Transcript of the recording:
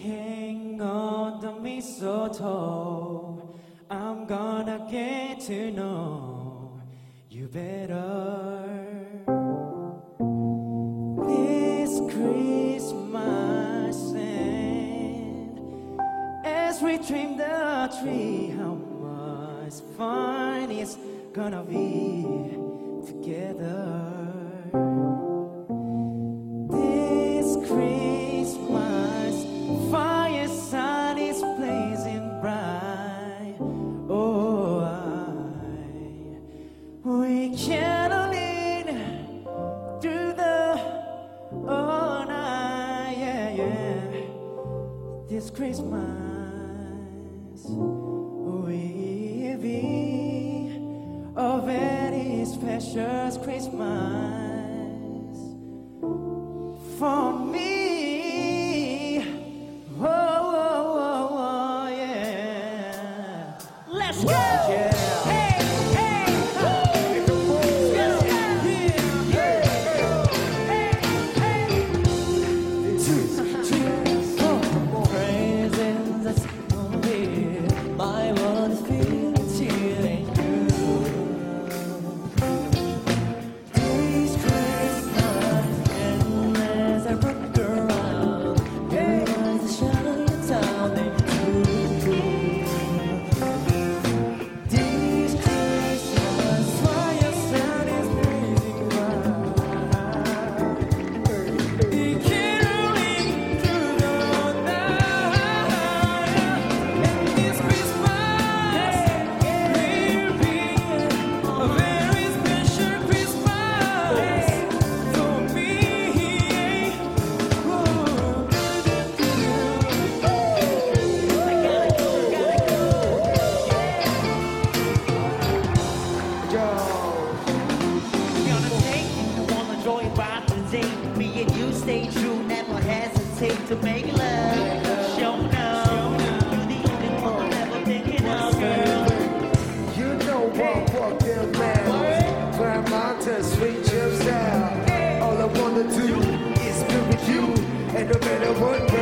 hang on the mistletoe. I'm gonna get to know you better. This Christmas, and as we trim the tree, how much fun it's gonna be together. This Christmas, fire sun is blazing bright. Oh, we caroling through the night, yeah, yeah. This Christmas will be a very special Christmas for me. Oh, oh, oh, oh, yeah. Let's go. Yeah. Hey, hey, yes, yeah, hey, hey. 2, 3, 4. Presents that's gonna be my world is feeling chilling. This Christmas, and as I look around, there's a shadow in town named This Christmas, fire sun is blazing bright. Caroling through the night. And this Christmas will be a very special Christmas for me. Gonna take you, wanna enjoy about the day. Me and you stay true, never hesitate to make love. Show no, you're the only one I'm ever thinking of, girl. You know what fuck them man. Climb mountains, sweet chips down. All I wanna do is be with you. And no matter what